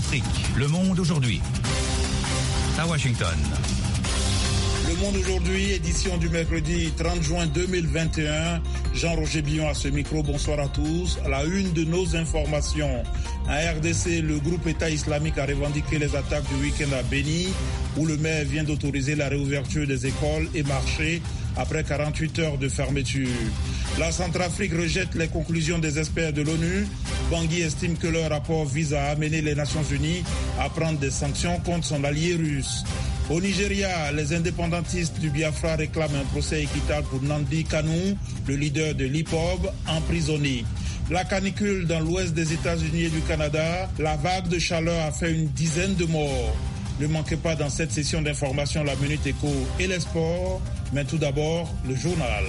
Afrique, Le Monde aujourd'hui. À Washington. Le Monde aujourd'hui, édition du mercredi 30 juin 2021. Jean-Roger Billon à ce micro, bonsoir à tous. À la une de nos informations, en RDC, le groupe État islamique a revendiqué les attaques du week-end à Béni, où le maire vient d'autoriser la réouverture des écoles et marchés après 48 heures de fermeture. La Centrafrique rejette les conclusions des experts de l'ONU. Bangui estime que leur rapport vise à amener les Nations Unies à prendre des sanctions contre son allié russe. Au Nigeria, les indépendantistes du Biafra réclament un procès équitable pour Nnamdi Kanu, le leader de l'hip-hop, emprisonné. La canicule dans l'ouest des États-Unis et du Canada, la vague de chaleur a fait une dizaine de morts. Ne manquez pas dans cette session d'information la Minute Éco et les sports, mais tout d'abord le journal.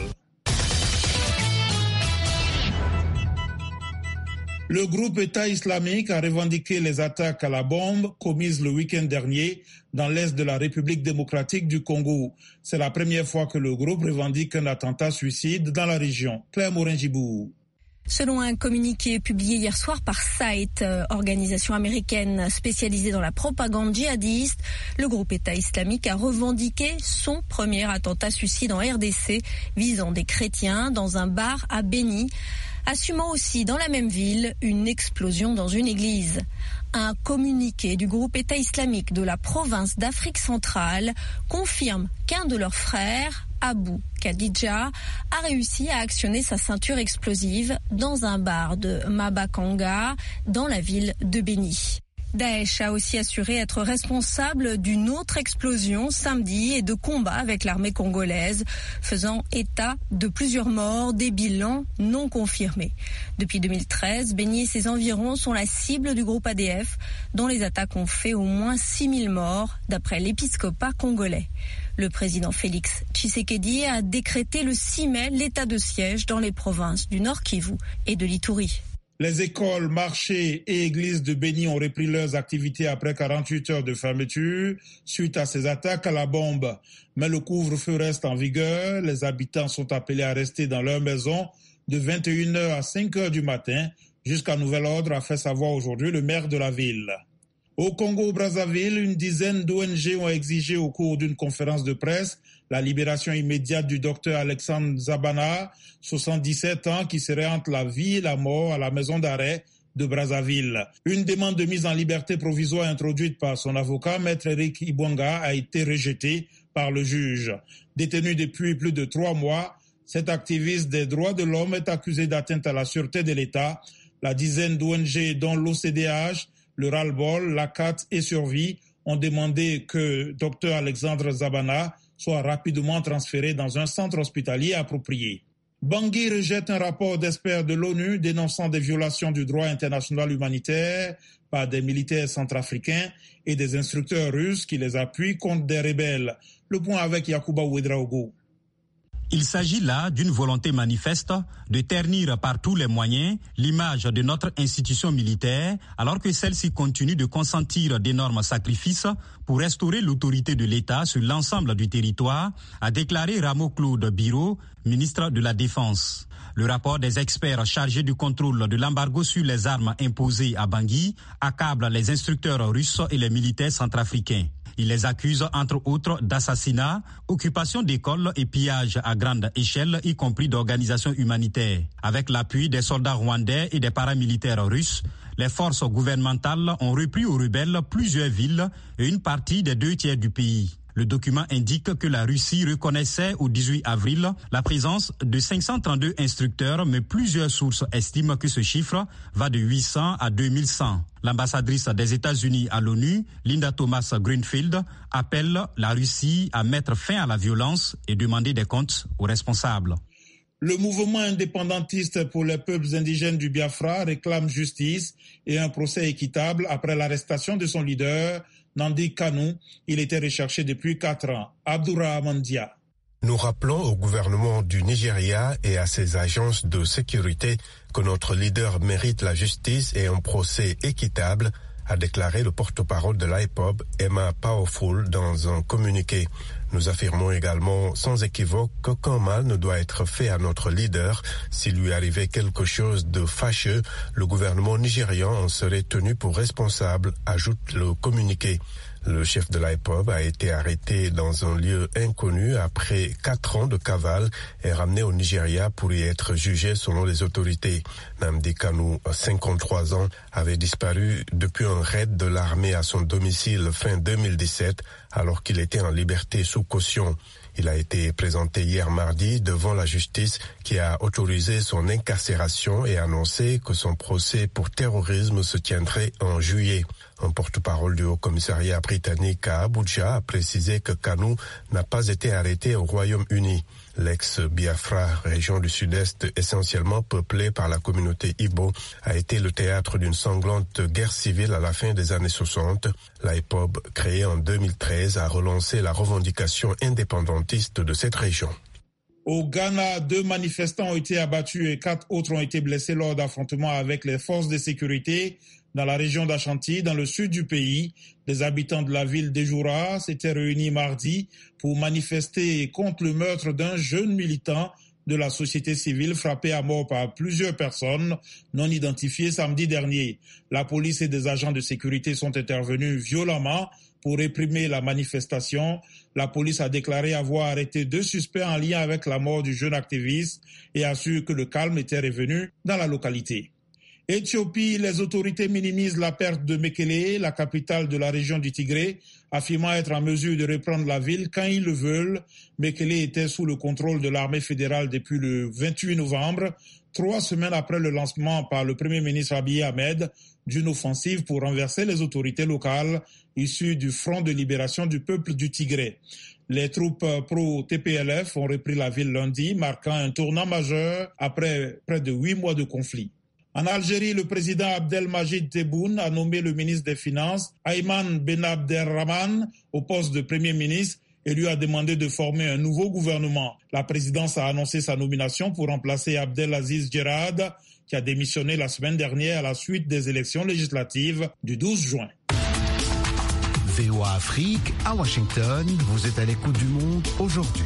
Le groupe État islamique a revendiqué les attaques à la bombe commises le week-end dernier dans l'est de la République démocratique du Congo. C'est la première fois que le groupe revendique un attentat suicide dans la région. Claire Morin-Gibou. Selon un communiqué publié hier soir par SITE, organisation américaine spécialisée dans la propagande djihadiste, le groupe État islamique a revendiqué son premier attentat suicide en RDC visant des chrétiens dans un bar à Béni, assumant aussi dans la même ville une explosion dans une église. Un communiqué du groupe État islamique de la province d'Afrique centrale confirme qu'un de leurs frères, Abu Khadija, a réussi à actionner sa ceinture explosive dans un bar de Mabakanga, dans la ville de Béni. Daesh a aussi assuré être responsable d'une autre explosion samedi et de combats avec l'armée congolaise, faisant état de plusieurs morts, des bilans non confirmés. Depuis 2013, Béni et ses environs sont la cible du groupe ADF, dont les attaques ont fait au moins 6000 morts, d'après l'épiscopat congolais. Le président Félix Tshisekedi a décrété le 6 mai l'état de siège dans les provinces du Nord Kivu et de l'Ituri. Les écoles, marchés et églises de Béni ont repris leurs activités après 48 heures de fermeture suite à ces attaques à la bombe. Mais le couvre-feu reste en vigueur. Les habitants sont appelés à rester dans leur maison de 21h à 5h du matin jusqu'à nouvel ordre, a fait savoir aujourd'hui le maire de la ville. Au Congo-Brazzaville, une dizaine d'ONG ont exigé au cours d'une conférence de presse la libération immédiate du docteur Alexandre Zabana, 77 ans, qui serait entre la vie et la mort à la maison d'arrêt de Brazzaville. Une demande de mise en liberté provisoire introduite par son avocat, Maître Eric Ibwanga, a été rejetée par le juge. Détenu depuis plus de 3 mois, cet activiste des droits de l'homme est accusé d'atteinte à la sûreté de l'État. La dizaine d'ONG, dont l'OCDH, le Ras-le-Bol, la CAT et Survie, ont demandé que Dr Alexandre Zabana soit rapidement transféré dans un centre hospitalier approprié. Bangui rejette un rapport d'experts de l'ONU dénonçant des violations du droit international humanitaire par des militaires centrafricains et des instructeurs russes qui les appuient contre des rebelles. Le point avec Yacouba Ouedraogo. Il s'agit là d'une volonté manifeste de ternir par tous les moyens l'image de notre institution militaire, alors que celle-ci continue de consentir d'énormes sacrifices pour restaurer l'autorité de l'État sur l'ensemble du territoire, a déclaré Rameau Claude Biro, ministre de la Défense. Le rapport des experts chargés du contrôle de l'embargo sur les armes imposées à Bangui accable les instructeurs russes et les militaires centrafricains. Il les accuse, entre autres, d'assassinat, occupation d'écoles et pillage à grande échelle, y compris d'organisations humanitaires. Avec l'appui des soldats rwandais et des paramilitaires russes, les forces gouvernementales ont repris aux rebelles plusieurs villes et une partie des 2/3 du pays. Le document indique que la Russie reconnaissait au 18 avril la présence de 532 instructeurs, mais plusieurs sources estiment que ce chiffre va de 800 à 2100. L'ambassadrice des États-Unis à l'ONU, Linda Thomas-Greenfield, appelle la Russie à mettre fin à la violence et demander des comptes aux responsables. Le mouvement indépendantiste pour les peuples indigènes du Biafra réclame justice et un procès équitable après l'arrestation de son leader, Nnamdi Kanu. Il était recherché depuis 4 ans. Abdourahmane Dia. Nous rappelons au gouvernement du Nigeria et à ses agences de sécurité que notre leader mérite la justice et un procès équitable, a déclaré le porte-parole de l'IPOB, Emma Powerful, dans un communiqué. Nous affirmons également sans équivoque qu'aucun mal ne doit être fait à notre leader. S'il lui arrivait quelque chose de fâcheux, le gouvernement nigérian en serait tenu pour responsable, ajoute le communiqué. Le chef de l'IPOB a été arrêté dans un lieu inconnu après 4 ans de cavale et ramené au Nigeria pour y être jugé selon les autorités. Nnamdi Kanu, 53 ans, avait disparu depuis un raid de l'armée à son domicile fin 2017 alors qu'il était en liberté sous caution. Il a été présenté hier mardi devant la justice qui a autorisé son incarcération et annoncé que son procès pour terrorisme se tiendrait en juillet. Un porte-parole du Haut-Commissariat britannique à Abuja a précisé que Kanu n'a pas été arrêté au Royaume-Uni. L'ex-Biafra, région du sud-est essentiellement peuplée par la communauté Igbo, a été le théâtre d'une sanglante guerre civile à la fin des années 60. L'IPOB, créée en 2013, a relancé la revendication indépendantiste de cette région. Au Ghana, 2 manifestants ont été abattus et 4 autres ont été blessés lors d'affrontements avec les forces de sécurité dans la région d'Ashanti, dans le sud du pays. Des habitants de la ville d'Ejoura s'étaient réunis mardi pour manifester contre le meurtre d'un jeune militant de la société civile frappé à mort par plusieurs personnes non identifiées samedi dernier. La police et des agents de sécurité sont intervenus violemment pour réprimer la manifestation. La police a déclaré avoir arrêté 2 suspects en lien avec la mort du jeune activiste et assure que le calme était revenu dans la localité. Éthiopie, les autorités minimisent la perte de Mekele, la capitale de la région du Tigré, affirmant être en mesure de reprendre la ville quand ils le veulent. Mekele était sous le contrôle de l'armée fédérale depuis le 28 novembre, 3 semaines après le lancement par le Premier ministre Abiy Ahmed d'une offensive pour renverser les autorités locales issues du Front de libération du peuple du Tigré. Les troupes pro-TPLF ont repris la ville lundi, marquant un tournant majeur après près de 8 mois de conflit. En Algérie, le président Abdelmajid Tebboune a nommé le ministre des Finances, Ayman Ben Abderrahmane, au poste de Premier ministre et lui a demandé de former un nouveau gouvernement. La présidence a annoncé sa nomination pour remplacer Abdelaziz Djerad, qui a démissionné la semaine dernière à la suite des élections législatives du 12 juin. VOA Afrique, à Washington, vous êtes à l'écoute du monde aujourd'hui.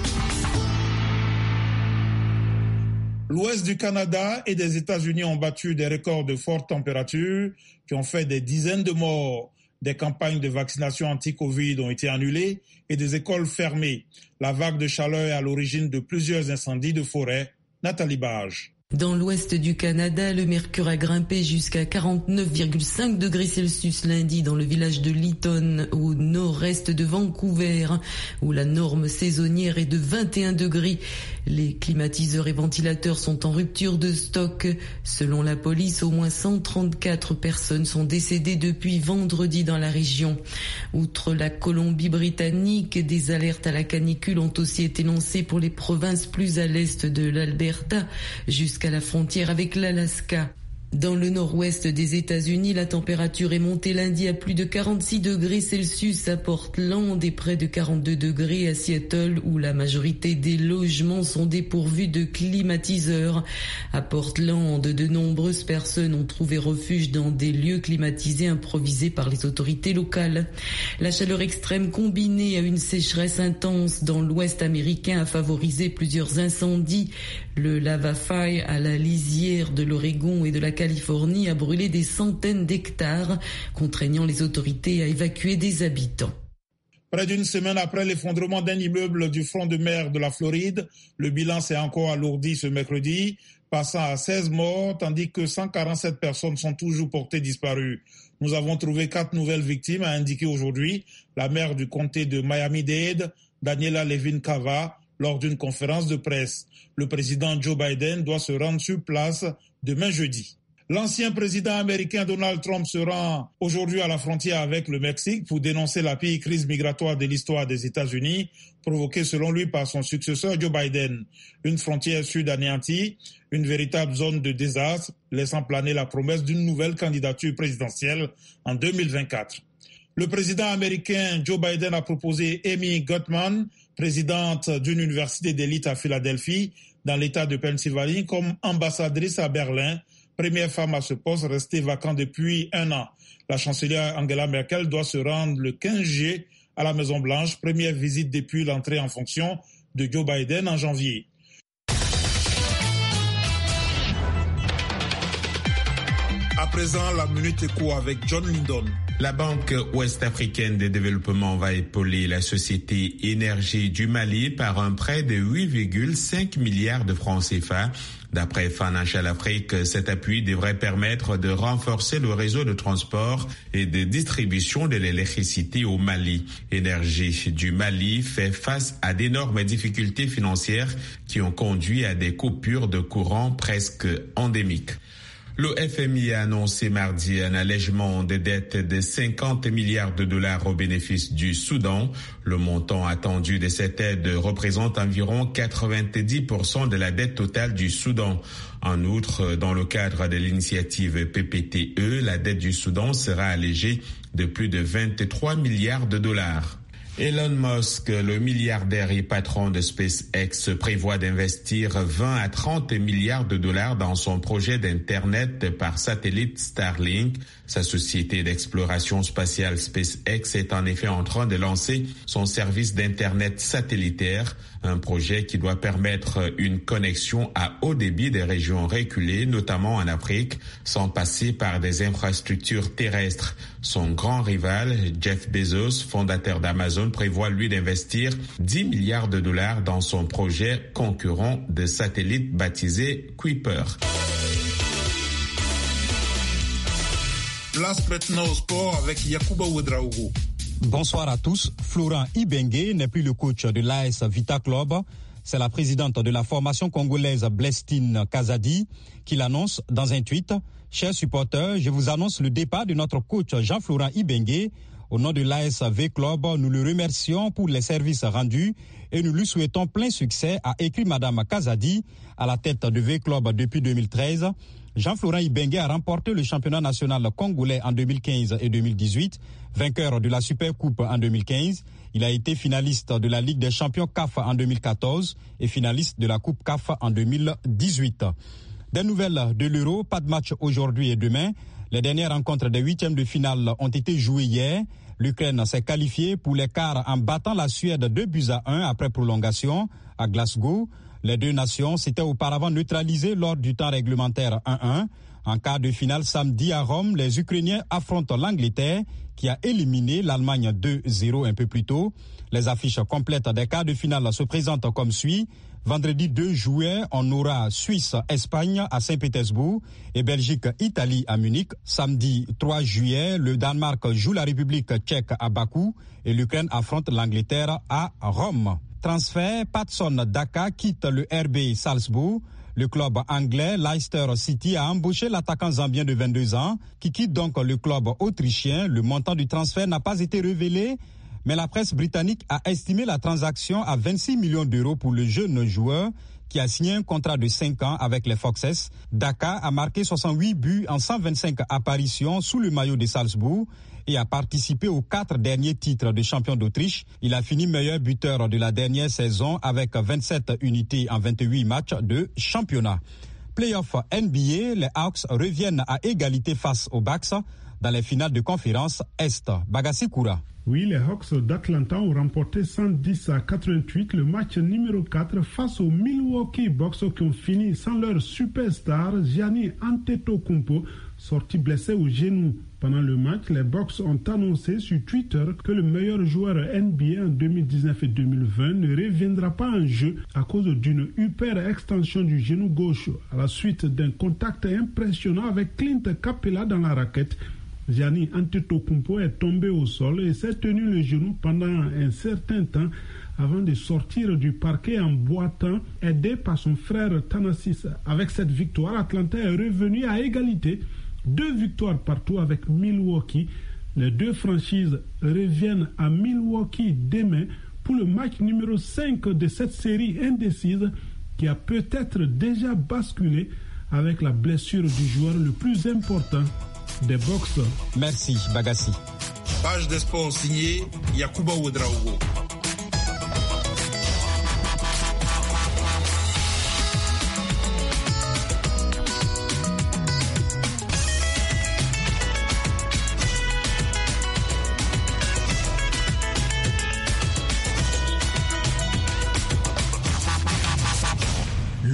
L'ouest du Canada et des États-Unis ont battu des records de fortes températures qui ont fait des dizaines de morts. Des campagnes de vaccination anti-Covid ont été annulées et des écoles fermées. La vague de chaleur est à l'origine de plusieurs incendies de forêt. Nathalie Bage. Dans l'ouest du Canada, le mercure a grimpé jusqu'à 49,5 degrés Celsius lundi dans le village de Lytton, au nord-est de Vancouver, où la norme saisonnière est de 21 degrés. Les climatiseurs et ventilateurs sont en rupture de stock. Selon la police, au moins 134 personnes sont décédées depuis vendredi dans la région. Outre la Colombie-Britannique, des alertes à la canicule ont aussi été lancées pour les provinces plus à l'est de l'Alberta, jusqu'à la frontière avec l'Alaska. Dans le nord-ouest des États-Unis, la température est montée lundi à plus de 46 degrés Celsius à Portland et près de 42 degrés à Seattle, où la majorité des logements sont dépourvus de climatiseurs. À Portland, de nombreuses personnes ont trouvé refuge dans des lieux climatisés improvisés par les autorités locales. La chaleur extrême combinée à une sécheresse intense dans l'ouest américain a favorisé plusieurs incendies. Le Lava Fire à la lisière de l'Oregon et de la Californie a brûlé des centaines d'hectares, contraignant les autorités à évacuer des habitants. Près d'une semaine après l'effondrement d'un immeuble du front de mer de la Floride, le bilan s'est encore alourdi ce mercredi, passant à 16 morts, tandis que 147 personnes sont toujours portées disparues. Nous avons trouvé 4 nouvelles victimes, a indiqué aujourd'hui la maire du comté de Miami-Dade, Daniela Levin Cava, lors d'une conférence de presse. Le président Joe Biden doit se rendre sur place demain jeudi. L'ancien président américain Donald Trump se rend aujourd'hui à la frontière avec le Mexique pour dénoncer la pire crise migratoire de l'histoire des États-Unis, provoquée selon lui par son successeur Joe Biden. Une frontière sud anéantie, une véritable zone de désastre, laissant planer la promesse d'une nouvelle candidature présidentielle en 2024. Le président américain Joe Biden a proposé Amy Gutmann, présidente d'une université d'élite à Philadelphie, dans l'État de Pennsylvanie, comme ambassadrice à Berlin première femme à ce poste resté vacant depuis 1 an. La chancelière Angela Merkel doit se rendre le 15 juillet à la Maison-Blanche, première visite depuis l'entrée en fonction de Joe Biden en janvier. À présent, la Minute Éco avec John Lindon. La Banque ouest-africaine de développement va épauler la société Énergie du Mali par un prêt de 8,5 milliards de francs CFA. D'après Financial Afrique, cet appui devrait permettre de renforcer le réseau de transport et de distribution de l'électricité au Mali. Énergie du Mali fait face à d'énormes difficultés financières qui ont conduit à des coupures de courant presque endémiques. Le FMI a annoncé mardi un allègement des dettes de 50 milliards de dollars au bénéfice du Soudan. Le montant attendu de cette aide représente environ 90% de la dette totale du Soudan. En outre, dans le cadre de l'initiative PPTE, la dette du Soudan sera allégée de plus de 23 milliards de dollars. Elon Musk, le milliardaire et patron de SpaceX, prévoit d'investir 20 à 30 milliards de dollars dans son projet d'Internet par satellite Starlink. Sa société d'exploration spatiale SpaceX est en effet en train de lancer son service d'Internet satellitaire, un projet qui doit permettre une connexion à haut débit des régions reculées, notamment en Afrique, sans passer par des infrastructures terrestres. Son grand rival, Jeff Bezos, fondateur d'Amazon, prévoit lui d'investir 10 milliards de dollars dans son projet concurrent de satellite baptisé Kuiper. Place maintenant au sport avec Yacouba Ouedraogo. Bonsoir à tous. Florent Ibenge n'est plus le coach de l'AS Vita Club. C'est la présidente de la formation congolaise Blestine Kazadi qui l'annonce dans un tweet. Chers supporters, je vous annonce le départ de notre coach Jean-Florent Ibenge. Au nom de l'AS V Club, nous le remercions pour les services rendus et nous lui souhaitons plein succès, a écrit Madame Kazadi à la tête de V Club depuis 2013. Jean-Florent Ibenge a remporté le championnat national congolais en 2015 et 2018, vainqueur de la Super Coupe en 2015. Il a été finaliste de la Ligue des champions CAF en 2014 et finaliste de la Coupe CAF en 2018. Des nouvelles de l'Euro, pas de match aujourd'hui et demain. Les dernières rencontres des huitièmes de finale ont été jouées hier. L'Ukraine s'est qualifiée pour les quarts en battant la Suède 2-1 après prolongation à Glasgow. Les deux nations s'étaient auparavant neutralisées lors du temps réglementaire 1-1. En quart de finale samedi à Rome, les Ukrainiens affrontent l'Angleterre qui a éliminé l'Allemagne 2-0 un peu plus tôt. Les affiches complètes des quarts de finale se présentent comme suit. Vendredi 2 juillet, on aura Suisse-Espagne à Saint-Pétersbourg et Belgique-Italie à Munich. Samedi 3 juillet, le Danemark joue la République tchèque à Bakou et l'Ukraine affronte l'Angleterre à Rome. Transfert, Patson Daka quitte le RB Salzbourg. Le club anglais Leicester City a embauché l'attaquant zambien de 22 ans qui quitte donc le club autrichien. Le montant du transfert n'a pas été révélé, mais la presse britannique a estimé la transaction à 26 millions d'euros pour le jeune joueur qui a signé un contrat de 5 ans avec les Foxes. Daka a marqué 68 buts en 125 apparitions sous le maillot de Salzbourg et a participé aux 4 derniers titres de champion d'Autriche. Il a fini meilleur buteur de la dernière saison avec 27 unités en 28 matchs de championnat. Playoff NBA, les Hawks reviennent à égalité face aux Bucks dans les finales de conférence Est. Bagassi Koura. Oui, les Hawks d'Atlanta ont remporté 110-88 le match numéro 4 face aux Milwaukee Bucks qui ont fini sans leur superstar Giannis Antetokounmpo, sorti blessé au genou. Pendant le match, les Bucks ont annoncé sur Twitter que le meilleur joueur NBA en 2019 et 2020 ne reviendra pas en jeu à cause d'une hyper-extension du genou gauche à la suite d'un contact impressionnant avec Clint Capela dans la raquette. Giannis Antetokounmpo est tombé au sol et s'est tenu le genou pendant un certain temps avant de sortir du parquet en boitant, aidé par son frère Thanasis. Avec cette victoire, Atlanta est revenu à égalité. 2 victoires partout avec Milwaukee. Les 2 franchises reviennent à Milwaukee demain pour le match numéro 5 de cette série indécise qui a peut-être déjà basculé avec la blessure du joueur le plus important des Bucks. Merci, Bagassi. Page des sports signée Yacouba Ouedraogo.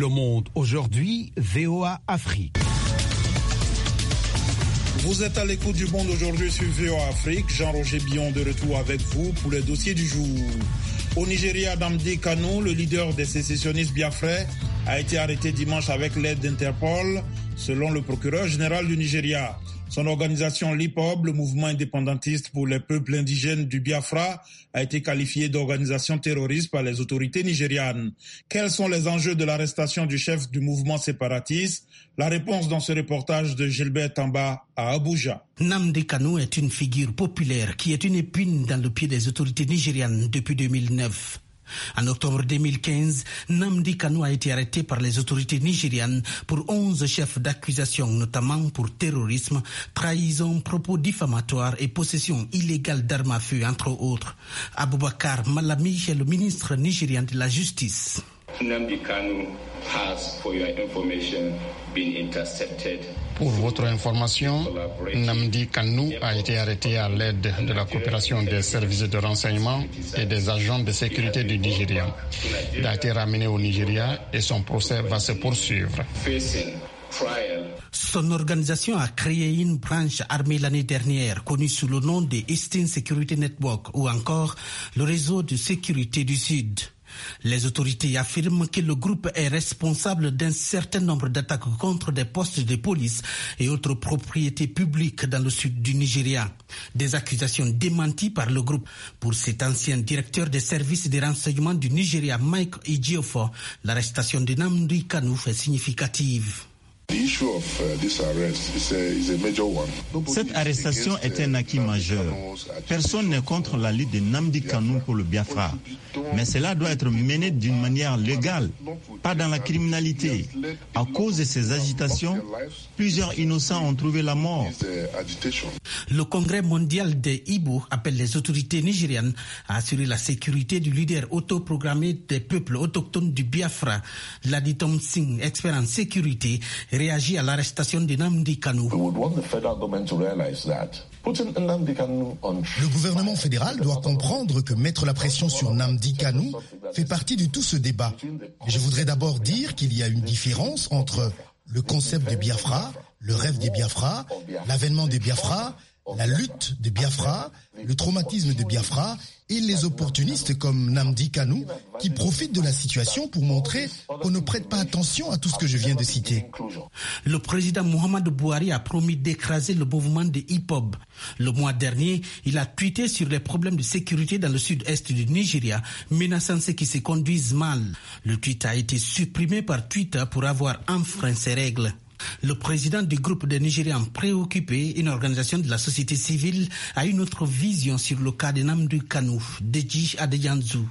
monde aujourd'hui, VOA Afrique. Vous êtes à l'écoute du Monde aujourd'hui sur VOA Afrique. Jean-Roger Billon de retour avec vous pour les dossiers du jour. Au Nigeria, Nnamdi Kanu, le leader des sécessionnistes biafrais, a été arrêté dimanche avec l'aide d'Interpol, selon le procureur général du Nigeria. Son organisation l'IPOB, le mouvement indépendantiste pour les peuples indigènes du Biafra, a été qualifié d'organisation terroriste par les autorités nigérianes. Quels sont les enjeux de l'arrestation du chef du mouvement séparatiste? La réponse dans ce reportage de Gilbert Tamba à Abuja. Nnamdi Kanu est une figure populaire qui est une épine dans le pied des autorités nigérianes depuis 2009. En octobre 2015, Nnamdi Kanu a été arrêté par les autorités nigérianes pour 11 chefs d'accusation, notamment pour terrorisme, trahison, propos diffamatoires et possession illégale d'armes à feu, entre autres. Abubakar Malami est le ministre nigérian de la Justice. Nnamdi Kanu has, for your information, been intercepted. Pour votre information, Nnamdi Kanu a été arrêté à l'aide de la coopération des services de renseignement et des agents de sécurité du Nigeria. Il a été ramené au Nigeria et son procès va se poursuivre. Son organisation a créé une branche armée l'année dernière, connue sous le nom de Eastern Security Network ou encore le réseau de sécurité du Sud. Les autorités affirment que le groupe est responsable d'un certain nombre d'attaques contre des postes de police et autres propriétés publiques dans le sud du Nigeria. Des accusations démenties par le groupe. Pour cet ancien directeur des services de renseignement du Nigeria, Mike Ejiofor, l'arrestation de Nnamdi Kanu est significative. Cette arrestation est un acquis majeur. Personne n'est contre la lutte de Nnamdi Kanu pour le Biafra. Mais cela doit être mené d'une manière légale, pas dans la criminalité. À cause de ces agitations, plusieurs innocents ont trouvé la mort. Le Congrès mondial des Ibo appelle les autorités nigérianes à assurer la sécurité du leader autoprogrammé des peuples autochtones du Biafra. Ladi Tom Singh, expert en sécurité, réagit à l'arrestation de Nnamdi Kanu. Le gouvernement fédéral doit comprendre que mettre la pression sur Nnamdi Kanu fait partie de tout ce débat. Je voudrais d'abord dire qu'il y a une différence entre le concept de Biafra, le rêve des Biafra, l'avènement des Biafra, la lutte de Biafra, le traumatisme de Biafra et les opportunistes comme Nnamdi Kanu qui profitent de la situation pour montrer qu'on ne prête pas attention à tout ce que je viens de citer. Le président Muhammadu Buhari a promis d'écraser le mouvement de hip-hop. Le mois dernier, il a tweeté sur les problèmes de sécurité dans le sud-est du Nigeria, menaçant ceux qui se conduisent mal. Le tweet a été supprimé par Twitter pour avoir enfreint ses règles. Le président du groupe des Nigérians préoccupés, une organisation de la société civile, a une autre vision sur le cas de Nnamdi Kanu, Deji Adeyanzu.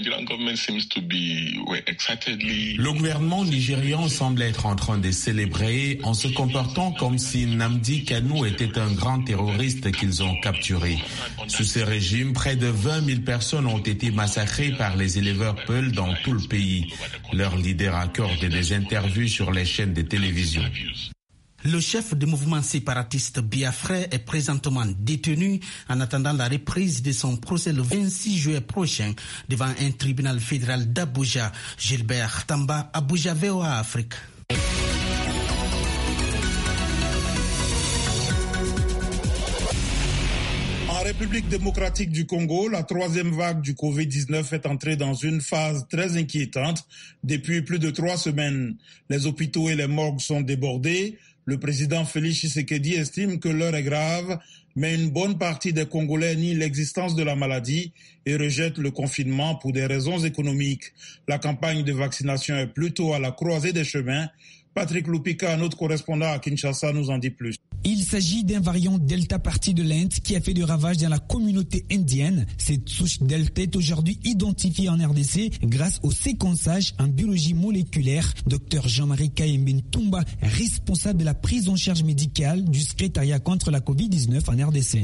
Le gouvernement nigérian semble être en train de célébrer en se comportant comme si Nnamdi Kanu était un grand terroriste qu'ils ont capturé. Sous ce régime, près de 20 000 personnes ont été massacrées par les éleveurs Peul dans tout le pays. Leur leader accorde des interviews sur les chaînes de télévision. Le chef du mouvement séparatiste biafrais est présentement détenu en attendant la reprise de son procès le 26 juillet prochain devant un tribunal fédéral d'Abuja. Gilbert Tamba, Abuja, VOA Afrique. En République démocratique du Congo, la troisième vague du Covid-19 est entrée dans une phase très inquiétante depuis plus de 3 semaines. Les hôpitaux et les morgues sont débordés. Le président Félix Tshisekedi estime que l'heure est grave, mais une bonne partie des Congolais nie l'existence de la maladie et rejette le confinement pour des raisons économiques. La campagne de vaccination est plutôt à la croisée des chemins. Patrick Lupika, notre correspondant à Kinshasa, nous en dit plus. Il s'agit d'un variant Delta parti de l'Inde qui a fait des ravages dans la communauté indienne. Cette souche Delta est aujourd'hui identifiée en RDC grâce au séquençage en biologie moléculaire. Dr Jean-Marie Kayemben Toumba, responsable de la prise en charge médicale du secrétariat contre la Covid-19 en RDC.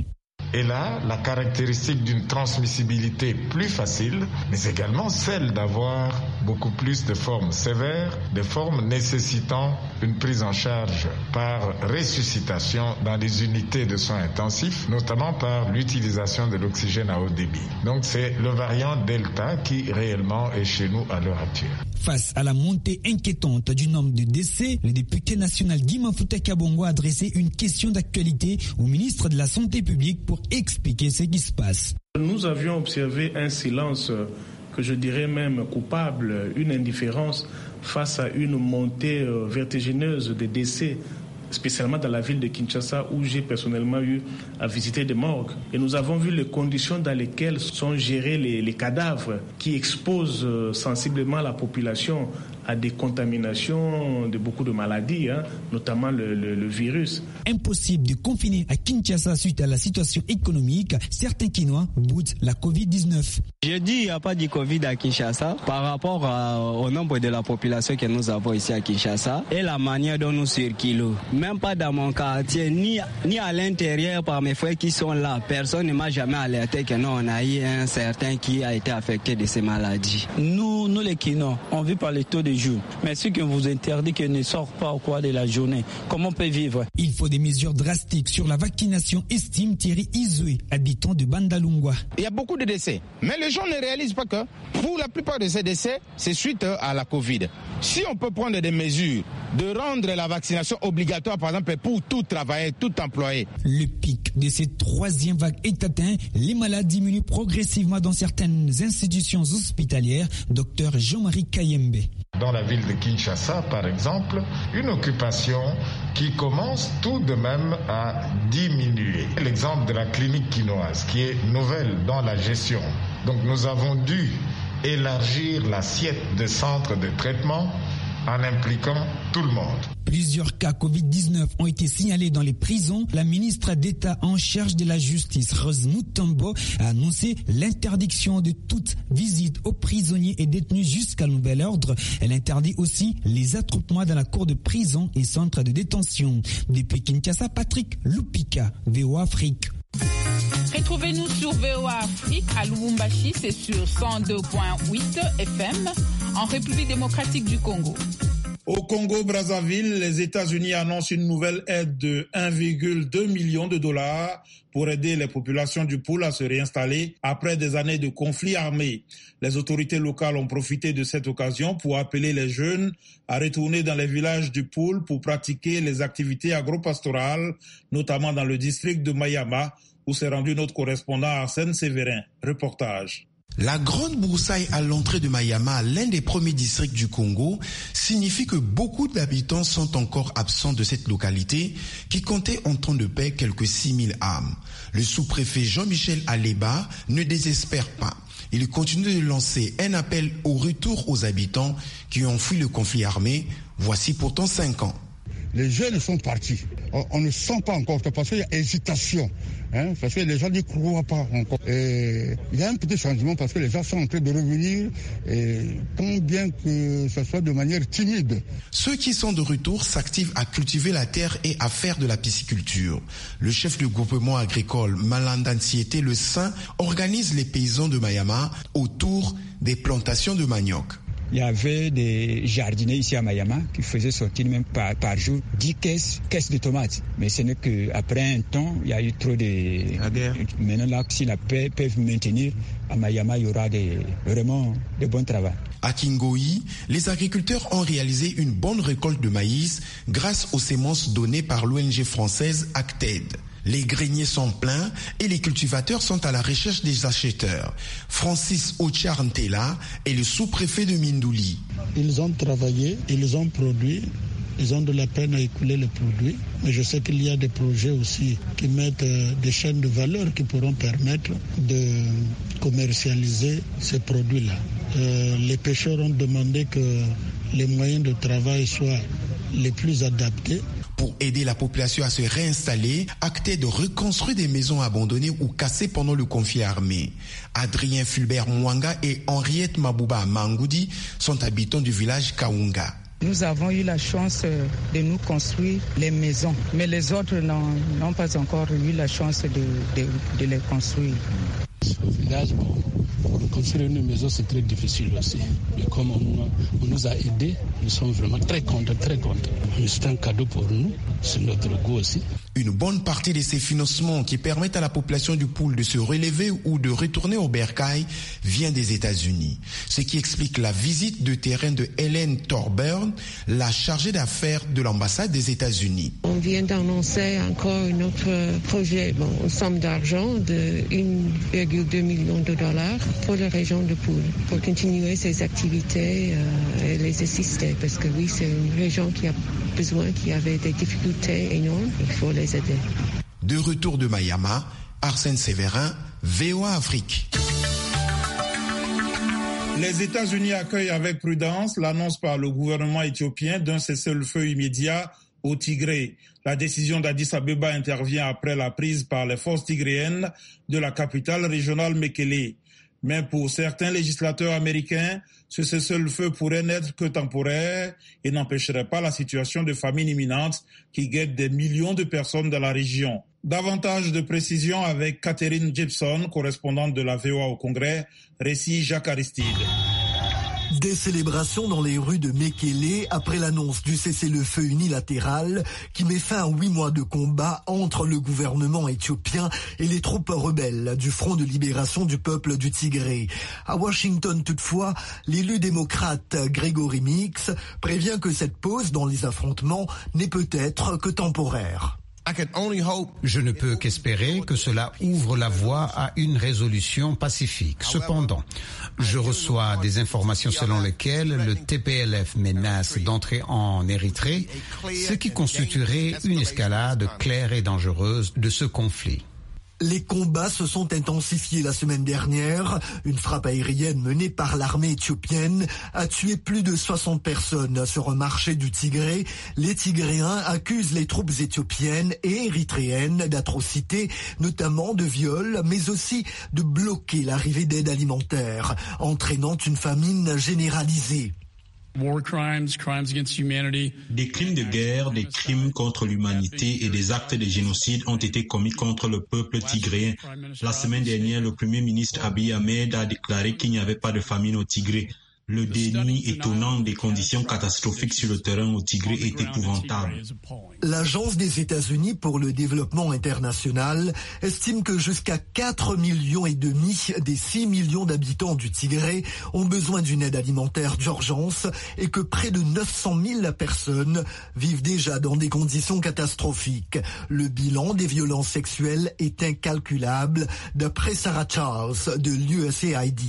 Et là, la caractéristique d'une transmissibilité plus facile, mais également celle d'avoir beaucoup plus de formes sévères, de formes nécessitant une prise en charge par ressuscitation dans les unités de soins intensifs, notamment par l'utilisation de l'oxygène à haut débit. Donc c'est le variant Delta qui réellement est chez nous à l'heure actuelle. Face à la montée inquiétante du nombre de décès, le député national Guy Mafuta Kabongo a adressé une question d'actualité au ministre de la Santé publique pour expliquer ce qui se passe. Nous avions observé un silence que je dirais même coupable, une indifférence face à une montée vertigineuse des décès, spécialement dans la ville de Kinshasa où j'ai personnellement eu à visiter des morgues. Et nous avons vu les conditions dans lesquelles sont gérés les cadavres qui exposent sensiblement la population à des contaminations de beaucoup de maladies, notamment le virus. Impossible de confiner à Kinshasa suite à la situation économique. Certains Kinois boudent la Covid-19. Je dis qu'il n'y a pas de Covid à Kinshasa par rapport au nombre de la population que nous avons ici à Kinshasa et la manière dont nous circulons. Même pas dans mon quartier, ni à l'intérieur par mes frères qui sont là. Personne ne m'a jamais alerté que non, on a eu un certain qui a été affecté de ces maladies. Nous les Kinois, on vit par les taux de jour. Mais ceux qui vous interdit qu'ils ne sortent pas au cours de la journée, comment on peut vivre? Il faut des mesures drastiques sur la vaccination, estime Thierry Izoué, habitant de Bandalungwa. Il y a beaucoup de décès, mais les gens ne réalisent pas que pour la plupart de ces décès, c'est suite à la Covid. Si on peut prendre des mesures de rendre la vaccination obligatoire, par exemple, pour tout travailleur, tout employé. Le pic de cette troisième vague est atteint. Les malades diminuent progressivement dans certaines institutions hospitalières. Docteur Jean-Marie Kayembe. Dans la ville de Kinshasa, par exemple, une occupation qui commence tout de même à diminuer. L'exemple de la clinique quinoise, qui est nouvelle dans la gestion. Donc nous avons dû élargir l'assiette de centres de traitement en impliquant tout le monde. Plusieurs cas Covid-19 ont été signalés dans les prisons. La ministre d'État en charge de la justice, Rose Mutombo, a annoncé l'interdiction de toute visite aux prisonniers et détenus jusqu'à nouvel ordre. Elle interdit aussi les attroupements dans la cour de prison et centres de détention. Depuis Kinshasa, Patrick Lupika, VOA Afrique. Retrouvez-nous sur VOA Afrique à Lubumbashi, c'est sur 102.8 FM en République démocratique du Congo. Au Congo-Brazzaville, les États-Unis annoncent une nouvelle aide de 1,2 million de dollars pour aider les populations du Poul à se réinstaller après des années de conflits armés. Les autorités locales ont profité de cette occasion pour appeler les jeunes à retourner dans les villages du Poul pour pratiquer les activités agropastorales, notamment dans le district de Mayama, où s'est rendu notre correspondant Arsène Sévérin. Reportage. La grande broussaille à l'entrée de Mayama, l'un des premiers districts du Congo, signifie que beaucoup d'habitants sont encore absents de cette localité qui comptait en temps de paix quelques 6000 âmes. Le sous-préfet Jean-Michel Aleba ne désespère pas. Il continue de lancer un appel au retour aux habitants qui ont fui le conflit armé, voici pourtant 5 ans. Les jeunes sont partis. On ne sent pas encore parce qu'il y a hésitation. Parce que les gens n'y croient pas encore. Et il y a un petit changement parce que les gens sont en train de revenir, tant bien que ce soit de manière timide. Ceux qui sont de retour s'activent à cultiver la terre et à faire de la pisciculture. Le chef du groupement agricole Malandanciété Le Saint organise les paysans de Mayama autour des plantations de manioc. Il y avait des jardiniers ici à Mayama qui faisaient sortir même par jour 10 caisses de tomates. Mais ce n'est qu'après un temps, il y a eu trop de... La guerre. Maintenant, là, si la paix peut maintenir, à Mayama, il y aura vraiment de bons travaux. À Kingoï, les agriculteurs ont réalisé une bonne récolte de maïs grâce aux semences données par l'ONG française Acted. Les greniers sont pleins et les cultivateurs sont à la recherche des acheteurs. Francis Ocharntela est le sous-préfet de Mindouli. Ils ont travaillé, ils ont produit, ils ont de la peine à écouler les produits. Mais je sais qu'il y a des projets aussi qui mettent des chaînes de valeur qui pourront permettre de commercialiser ces produits-là. Les pêcheurs ont demandé que les moyens de travail soient les plus adaptés. Pour aider la population à se réinstaller, Acted de reconstruire des maisons abandonnées ou cassées pendant le conflit armé. Adrien Fulbert Mwanga et Henriette Mabouba Mangoudi sont habitants du village Kaunga. Nous avons eu la chance de nous construire les maisons, mais les autres n'ont pas encore eu la chance de les construire. Au village, pour construire une maison, c'est très difficile aussi. Mais comme on nous a aidés, nous sommes vraiment très contents, très contents. Mais c'est un cadeau pour nous, c'est notre goût aussi. Une bonne partie de ces financements qui permettent à la population du Pool de se relever ou de retourner au bercail vient des États-Unis. Ce qui explique la visite de terrain de Hélène Thorburn, la chargée d'affaires de l'ambassade des États-Unis. On vient d'annoncer encore un autre projet, une somme d'argent de 1,2 million de dollars pour la région de Pool, pour continuer ces activités et les assister. Parce que oui, c'est une région qui a besoin, qui avait des difficultés énormes. Il faut les aider. De retour de Mayama, Arsène Sévérin, VOA Afrique. Les États-Unis accueillent avec prudence l'annonce par le gouvernement éthiopien d'un cessez-le-feu immédiat au Tigré. La décision d'Addis Abeba intervient après la prise par les forces tigréennes de la capitale régionale Mekele. Mais pour certains législateurs américains, ce cessez-le-feu pourrait n'être que temporaire et n'empêcherait pas la situation de famine imminente qui guette des millions de personnes dans la région. Davantage de précisions avec Catherine Gibson, correspondante de la VOA au Congrès, récit Jacques Aristide. Des célébrations dans les rues de Mekele après l'annonce du cessez-le-feu unilatéral qui met fin à 8 mois de combat entre le gouvernement éthiopien et les troupes rebelles du Front de libération du peuple du Tigré. À Washington, toutefois, l'élu démocrate Gregory Meeks prévient que cette pause dans les affrontements n'est peut-être que temporaire. Je ne peux qu'espérer que cela ouvre la voie à une résolution pacifique. Cependant, je reçois des informations selon lesquelles le TPLF menace d'entrer en Érythrée, ce qui constituerait une escalade claire et dangereuse de ce conflit. Les combats se sont intensifiés la semaine dernière. Une frappe aérienne menée par l'armée éthiopienne a tué plus de 60 personnes sur un marché du Tigré. Les Tigréens accusent les troupes éthiopiennes et érythréennes d'atrocités, notamment de viols, mais aussi de bloquer l'arrivée d'aide alimentaire, entraînant une famine généralisée. Des crimes de guerre, des crimes contre l'humanité et des actes de génocide ont été commis contre le peuple tigréen. La semaine dernière, le Premier ministre Abiy Ahmed a déclaré qu'il n'y avait pas de famine au Tigré. Le déni étonnant des conditions catastrophiques sur le terrain au Tigré est épouvantable. L'Agence des États-Unis pour le développement international estime que jusqu'à 4,5 millions des 6 millions d'habitants du Tigré ont besoin d'une aide alimentaire d'urgence et que près de 900 000 personnes vivent déjà dans des conditions catastrophiques. Le bilan des violences sexuelles est incalculable, d'après Sarah Charles de l'USAID.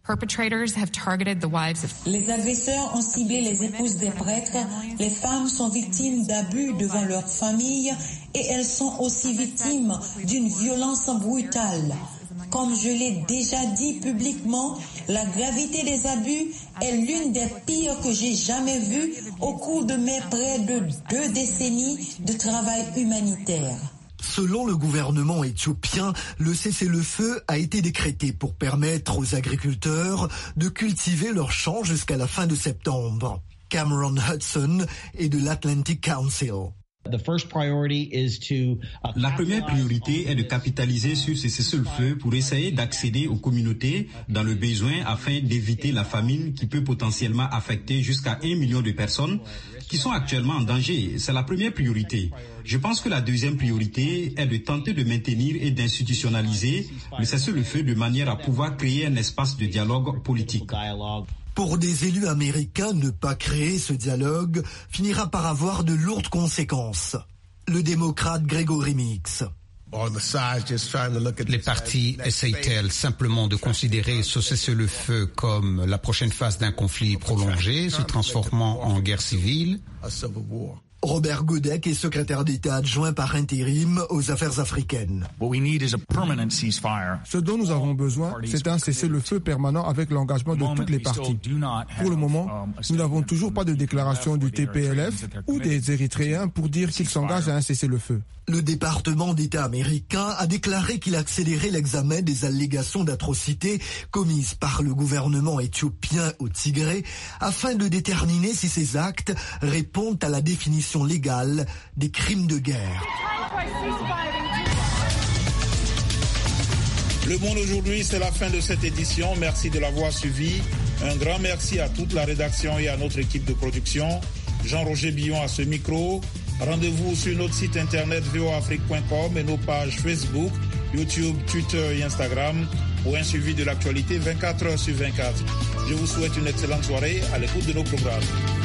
Les agresseurs ont ciblé les épouses des prêtres. Les femmes sont victimes d'abus devant leur famille et elles sont aussi victimes d'une violence brutale. Comme je l'ai déjà dit publiquement, la gravité des abus est l'une des pires que j'ai jamais vues au cours de mes près de 2 décennies de travail humanitaire. Selon le gouvernement éthiopien, le cessez-le-feu a été décrété pour permettre aux agriculteurs de cultiver leurs champs jusqu'à la fin de septembre. Cameron Hudson est de l'Atlantic Council. La première priorité est de capitaliser sur ce cessez-le-feu pour essayer d'accéder aux communautés dans le besoin afin d'éviter la famine qui peut potentiellement affecter jusqu'à 1 million de personnes qui sont actuellement en danger. C'est la première priorité. Je pense que la deuxième priorité est de tenter de maintenir et d'institutionnaliser le cessez-le-feu de manière à pouvoir créer un espace de dialogue politique. Pour des élus américains, ne pas créer ce dialogue finira par avoir de lourdes conséquences. Le démocrate Gregory Meeks. Les partis essayent-elles simplement de considérer ce cessez-le-feu comme la prochaine phase d'un conflit prolongé se transformant en guerre civile? Robert Godec est secrétaire d'État adjoint par intérim aux affaires africaines. Ce dont nous avons besoin, c'est un cessez-le-feu permanent avec l'engagement de toutes les parties. Pour le moment, nous n'avons toujours pas de déclaration du TPLF ou des Érythréens pour dire qu'ils s'engagent à un cessez-le-feu. Le département d'État américain a déclaré qu'il accélérait l'examen des allégations d'atrocités commises par le gouvernement éthiopien au Tigré afin de déterminer si ces actes répondent à la définition légale des crimes de guerre. Le Monde aujourd'hui, c'est la fin de cette édition. Merci de l'avoir suivi. Un grand merci à toute la rédaction et à notre équipe de production. Jean-Roger Billon à ce micro. Rendez-vous sur notre site internet voafrique.com et nos pages Facebook, YouTube, Twitter et Instagram pour un suivi de l'actualité 24 heures sur 24. Je vous souhaite une excellente soirée à l'écoute de nos programmes.